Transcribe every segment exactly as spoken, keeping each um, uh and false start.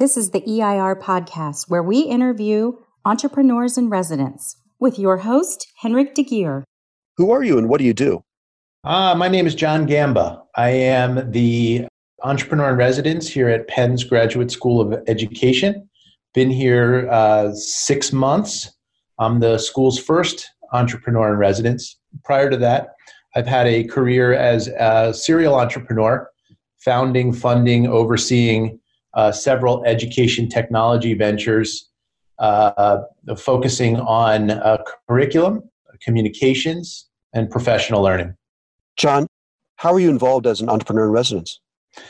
This is the E I R podcast, where we interview entrepreneurs in residence with your host, Henrik de Geer. Who are you and what do you do? Uh, my name is John Gamba. I am the entrepreneur in residence here at Penn's Graduate School of Education. Been here uh, six months. I'm the school's first entrepreneur in residence. Prior to that, I've had a career as a serial entrepreneur, founding, funding, overseeing uh, several education technology ventures, uh, focusing on uh, curriculum, communications, and professional learning. John, how are you involved as an entrepreneur in residence?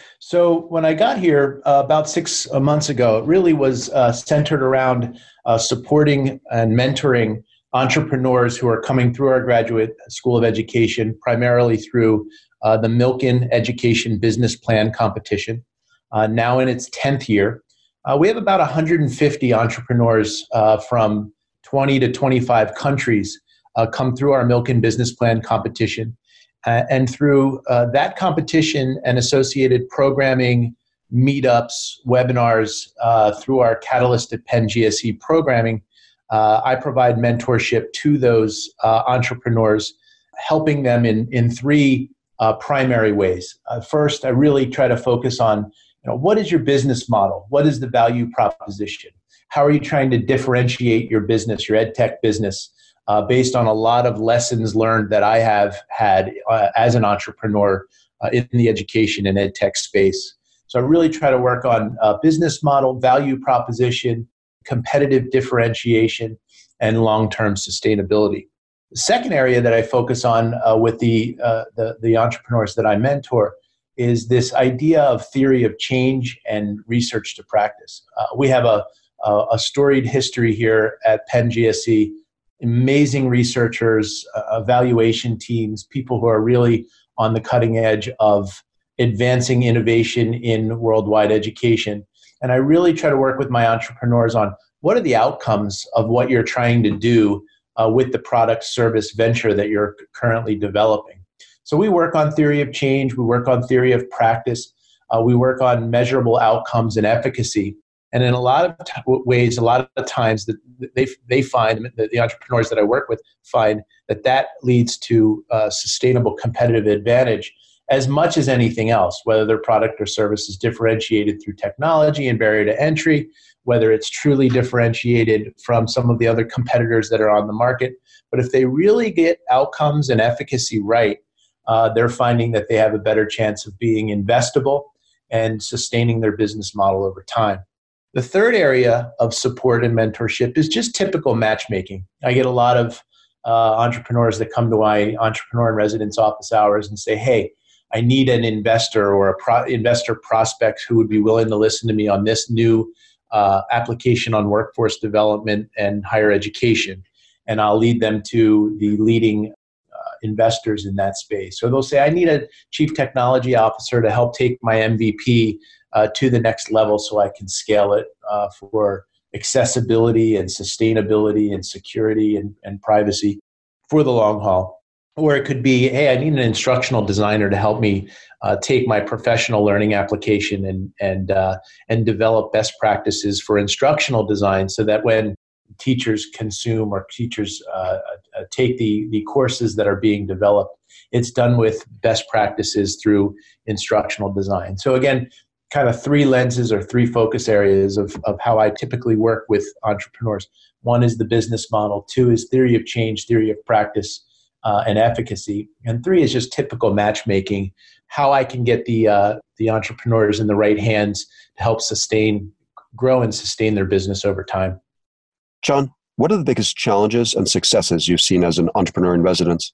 So when I got here uh, about six months ago, it really was uh, centered around uh, supporting and mentoring entrepreneurs who are coming through our Graduate School of Education, primarily through uh, the Milken Education Business Plan Competition, uh, now in its tenth year. Uh, we have about one hundred fifty entrepreneurs uh, from twenty to twenty-five countries uh, come through our Milken Business Plan Competition. Uh, and through uh, that competition and associated programming, meetups, webinars, uh, through our Catalyst at Penn G S E programming, uh, I provide mentorship to those uh, entrepreneurs, helping them in, in three uh, primary ways. Uh, first, I really try to focus on, you know, what is your business model? What is the value proposition? How are you trying to differentiate your business, your ed tech business? Uh, based on a lot of lessons learned that I have had uh, as an entrepreneur uh, in the education and ed tech space. So I really try to work on uh, business model, value proposition, competitive differentiation, and long-term sustainability. The second area that I focus on uh, with the, uh, the the entrepreneurs that I mentor is this idea of theory of change and research to practice. Uh, we have a, a, a storied history here at Penn G S E. Amazing researchers, uh, evaluation teams, people who are really on the cutting edge of advancing innovation in worldwide education. And I really try to work with my entrepreneurs on what are the outcomes of what you're trying to do uh, with the product service venture that you're currently developing. So we work on theory of change, we work on theory of practice, uh, we work on measurable outcomes and efficacy. And in a lot of t- ways, a lot of times that they they find, that the entrepreneurs that I work with find that that leads to uh, sustainable competitive advantage as much as anything else, whether their product or service is differentiated through technology and barrier to entry, whether it's truly differentiated from some of the other competitors that are on the market. But if they really get outcomes and efficacy right, uh, they're finding that they have a better chance of being investable and sustaining their business model over time. The third area of support and mentorship is just typical matchmaking. I get a lot of uh, entrepreneurs that come to my entrepreneur in residence office hours and say, hey, I need an investor or a pro- investor prospect who would be willing to listen to me on this new uh, application on workforce development and higher education. And I'll lead them to the leading uh, investors in that space. So they'll say, I need a chief technology officer to help take my M V P Uh, to the next level so I can scale it uh, for accessibility and sustainability and security and, and privacy for the long haul. Or it could be, hey, I need an instructional designer to help me uh, take my professional learning application and and uh, and develop best practices for instructional design so that when teachers consume or teachers uh, uh, take the, the courses that are being developed, it's done with best practices through instructional design. So again, kind of three lenses or three focus areas of, of how I typically work with entrepreneurs. One is the business model. Two is theory of change, theory of practice, uh, and efficacy. And three is just typical matchmaking, how I can get the uh, the entrepreneurs in the right hands to help sustain, grow and sustain their business over time. John, what are the biggest challenges and successes you've seen as an entrepreneur in residence?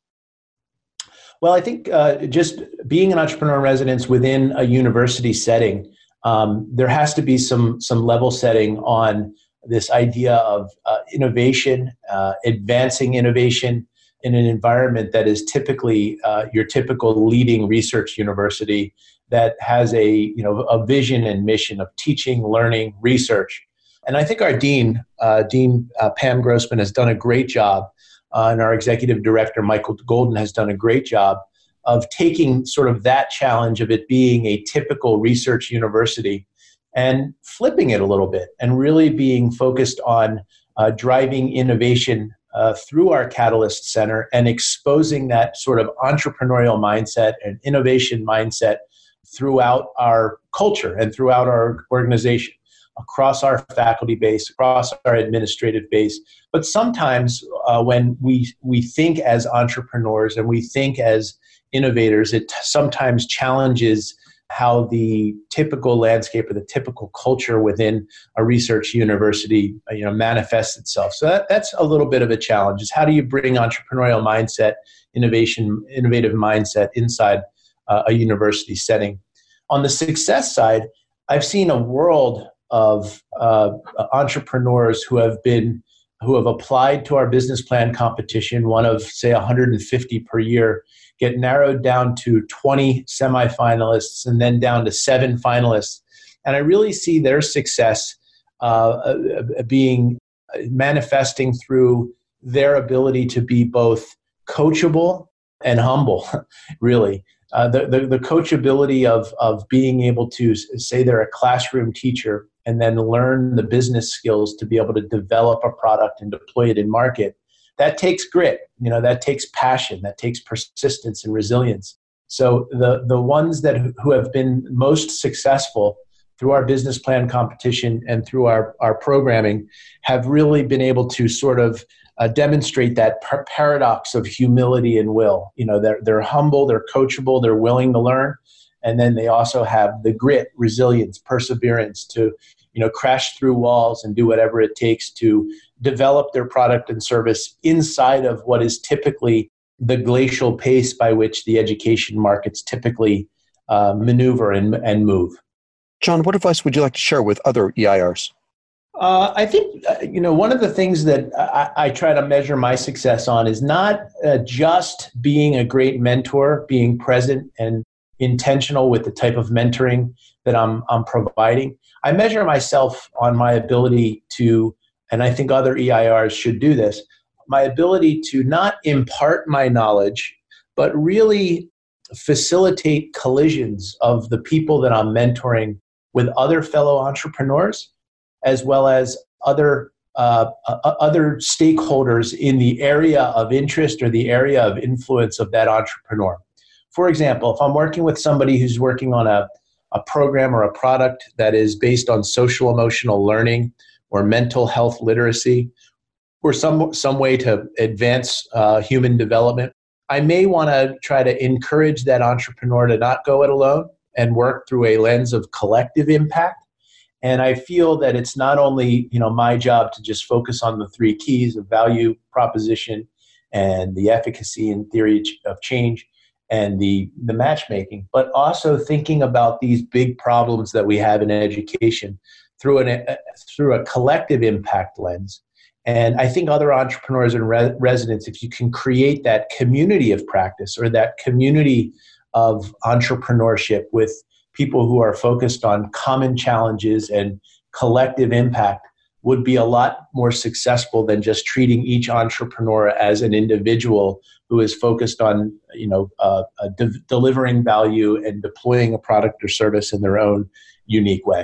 Well, I think uh, just being an entrepreneur in residence within a university setting, um, there has to be some some level setting on this idea of uh, innovation, uh, advancing innovation in an environment that is typically uh, your typical leading research university that has a you know a vision and mission of teaching, learning, research. And I think our dean, uh, Dean uh, Pam Grossman, has done a great job. Uh, and our executive director, Michael Golden, has done a great job of taking sort of that challenge of it being a typical research university and flipping it a little bit and really being focused on uh, driving innovation uh, through our Catalyst Center and exposing that sort of entrepreneurial mindset and innovation mindset throughout our culture and throughout our organization, across our faculty base, across our administrative base. But sometimes uh, when we we think as entrepreneurs and we think as innovators, it sometimes challenges how the typical landscape or the typical culture within a research university, you know, manifests itself. So that, that's a little bit of a challenge, is how do you bring entrepreneurial mindset, innovation, innovative mindset inside uh, a university setting? On the success side, I've seen a world of uh, entrepreneurs who have been who have applied to our business plan competition, one of, say, one hundred fifty per year, get narrowed down to twenty semifinalists and then down to seven finalists. And I really see their success uh, being manifesting through their ability to be both coachable and humble, really. Uh, the, the, the coachability of, of being able to say they're a classroom teacher and then learn the business skills to be able to develop a product and deploy it in market. That takes grit, you know, that takes passion, that takes persistence and resilience. So the, the ones that who have been most successful through our business plan competition and through our, our programming have really been able to sort of uh, demonstrate that par- paradox of humility and will. You know, they're, they're humble, they're coachable, they're willing to learn. And then they also have the grit, resilience, perseverance to, you know, crash through walls and do whatever it takes to develop their product and service inside of what is typically the glacial pace by which the education markets typically uh, maneuver and, and move. John, what advice would you like to share with other E I Rs? Uh, I think, uh, you know, one of the things that I, I try to measure my success on is not uh, just being a great mentor, being present and intentional with the type of mentoring that I'm, I'm providing. I measure myself on my ability to, and I think other E I Rs should do this, my ability to not impart my knowledge, but really facilitate collisions of the people that I'm mentoring with other fellow entrepreneurs, as well as other uh, uh, other stakeholders in the area of interest or the area of influence of that entrepreneur. For example, if I'm working with somebody who's working on a, a program or a product that is based on social emotional learning or mental health literacy, or some some way to advance uh, human development, I may want to try to encourage that entrepreneur to not go it alone and work through a lens of collective impact. And I feel that it's not only, you know, my job to just focus on the three keys of value proposition and the efficacy and theory of change and the, the matchmaking, but also thinking about these big problems that we have in education through an through a collective impact lens. And I think other entrepreneurs and re- residents, if you can create that community of practice or that community of entrepreneurship with people who are focused on common challenges and collective impact, would be a lot more successful than just treating each entrepreneur as an individual who is focused on, you know, uh, uh, de- delivering value and deploying a product or service in their own unique way.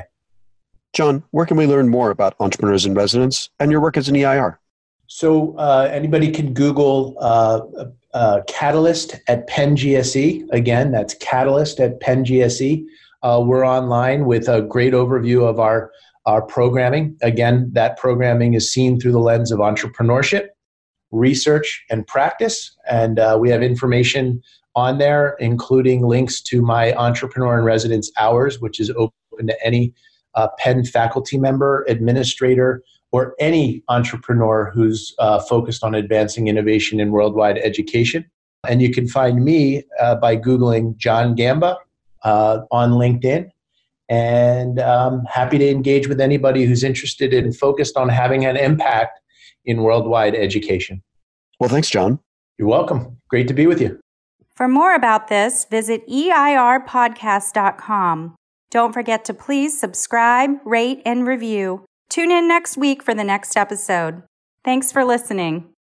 John, where can we learn more about Entrepreneurs in Residence and your work as an E I R? So uh, anybody can Google uh, uh, Catalyst at Penn G S E. Again, that's Catalyst at Penn G S E. Uh, we're online with a great overview of our, our programming. Again, that programming is seen through the lens of entrepreneurship, research, and practice. And uh, we have information on there, including links to my Entrepreneur in Residence hours, which is open to any uh, Penn faculty member, administrator, or any entrepreneur who's uh, focused on advancing innovation in worldwide education. And you can find me uh, by Googling John Gamba uh, on LinkedIn. And um, happy to engage with anybody who's interested and focused on having an impact in worldwide education. Well, thanks, John. You're welcome. Great to be with you. For more about this, visit E I R podcast dot com. Don't forget to please subscribe, rate, and review. Tune in next week for the next episode. Thanks for listening.